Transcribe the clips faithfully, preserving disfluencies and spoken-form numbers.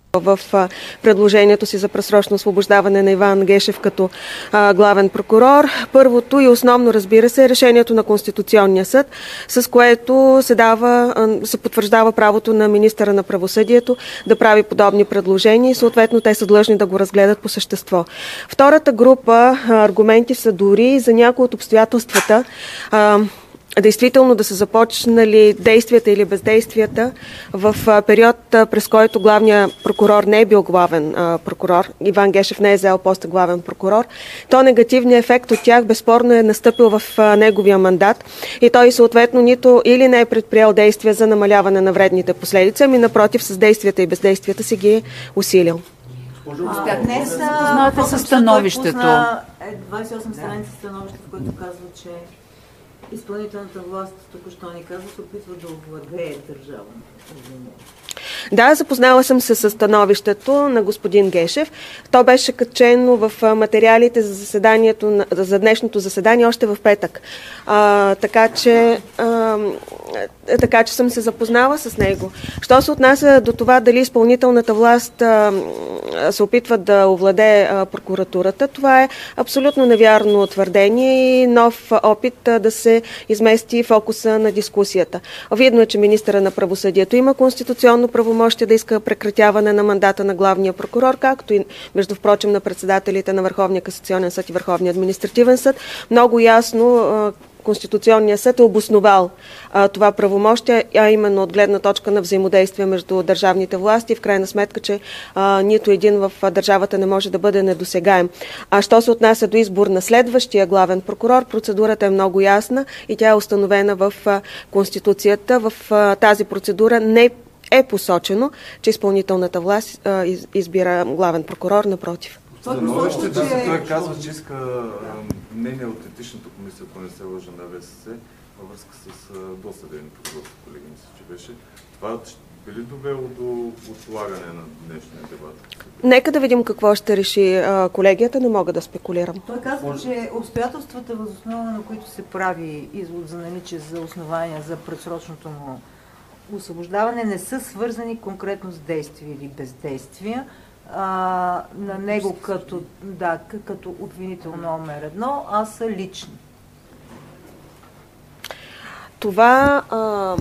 в предложението си за предсрочно освобождаване на Иван Гешев като а, главен прокурор. Първото и основно, разбира се, е решението на Конституционния съд, с което се, дава, се потвърждава правото на министъра на правосъдието да прави подобни предложения и съответно те са длъжни да го разгледат по същество. Втората група аргументи са дори за някои от обстоятелствата, а, действително да са започнали действията или бездействията в период, през който главният прокурор не е бил главен прокурор, Иван Гешев не е взел поста главен прокурор, то негативният ефект от тях безспорно е настъпил в неговия мандат и той съответно нито или не е предприел действия за намаляване на вредните последици, ами напротив с действията и бездействията си ги е усилил. Днес знаете със становището. Е двадесет и осем страници становище, в което казва, че изпълнителната власт, току-що ни казва, се опитва да овладее държава. Да, запознала съм се с становището на господин Гешев. То беше качено в материалите за заседанието, за днешното заседание още в петък. А, така, че, а, така че съм се запознала с него. Що се отнася до това дали изпълнителната власт а, се опитва да овладее а, прокуратурата, това е абсолютно невярно твърдение и нов опит а, да се измести фокуса на дискусията. Видно е, че министъра на правосъдието има конституционно правомощие да иска прекратяване на мандата на главния прокурор, както и, между впрочем, на председателите на Върховния касационен съд и Върховния административен съд. Много ясно Конституционният съд е обосновал а, това правомощие, а именно от гледна точка на взаимодействие между държавните власти и в крайна сметка, че а, нито един в държавата не може да бъде недосегаем. А що се отнася до избор на следващия главен прокурор, процедурата е много ясна и тя е установена в а, Конституцията. В а, тази процедура не е посочено, че изпълнителната власт а, из, избира главен прокурор, напротив. Становище, да, за той казва, че иска мнение от етичната комисия, ако не се лъжа, на ВСС, във връзка с досъдебни производства, колеги, мисля, че беше. Това би ли довело до отлагане на днешния дебат? Нека да видим какво ще реши а, колегията, не мога да спекулирам. Той казва, че обстоятелствата, въз основа на които се прави извод за наличие за основания за предсрочното му освобождаване, не са свързани конкретно с действия или бездействия, А, на него като, да, като обвинител номер едно, а са лични. Това а,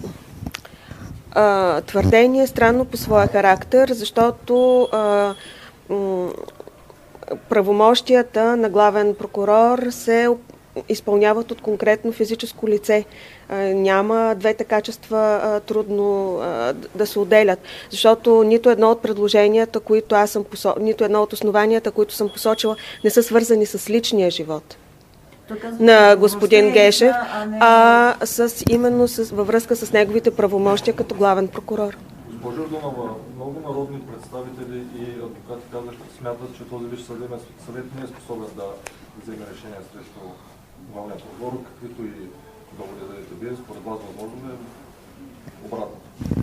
а, твърдение е странно по своя характер, защото а, м, правомощията на главен прокурор се изпълняват от конкретно физическо лице. Няма двете качества трудно да се отделят, защото нито едно от предложенията, които аз съм посо... нито едно от основанията, които съм посочила, не са свързани с личния живот на господин Гешев, а с, именно с, във връзка с неговите правомощия като главен прокурор. Госпожо Йорданова, много народни представители и адвокати казаха, смятат, че този Висш съдебен съвет не е способен да вземе решение срещу главния прокурор, каквито и доводи да дадете вие, според вас възможно е обратно?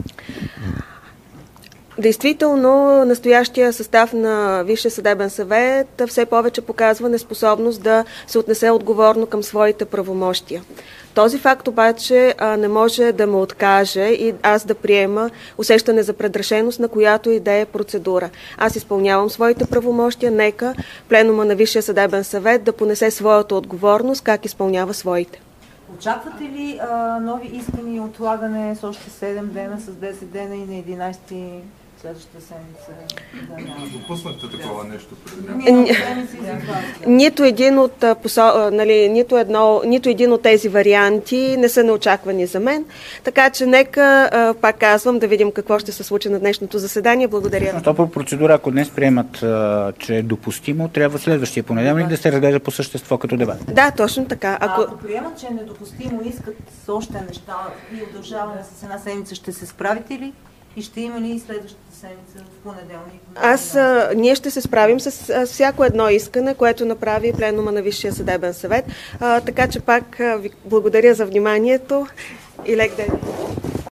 Действително, настоящия състав на Висшия съдебен съвет все повече показва неспособност да се отнесе отговорно към своите правомощия. Този факт обаче не може да ме откаже и аз да приема усещане за предрешеност, на която и да е процедура. Аз изпълнявам своите правомощия, нека пленума на Висшия съдебен съвет да понесе своята отговорност, как изпълнява своите. Очаквате ли а, нови искания и отлагане с още седем дена, с десет дена и на единайсети следващата седмица? Да, допуснахте такова нещо преди някакво? Нито един от, посо, нали, нито, едно, нито един от тези варианти не са неочаквани за мен, така че нека, пак казвам, да видим какво ще се случи на днешното заседание. Благодаря. То по процедура, ако днес приемат, че е допустимо, трябва следващия понеделник да се разгледа по същество като дебат. Да, точно така. Ако, ако приемат, че е недопустимо, искат с още неща и удължаване с една седмица, ще се справите ли? И ще има ли следващата седмица в понеделник? Аз, а, ние ще се справим с а, всяко едно искане, което направи пленума на Висшия съдебен съвет. А, така че пак а, ви благодаря за вниманието и лек ден.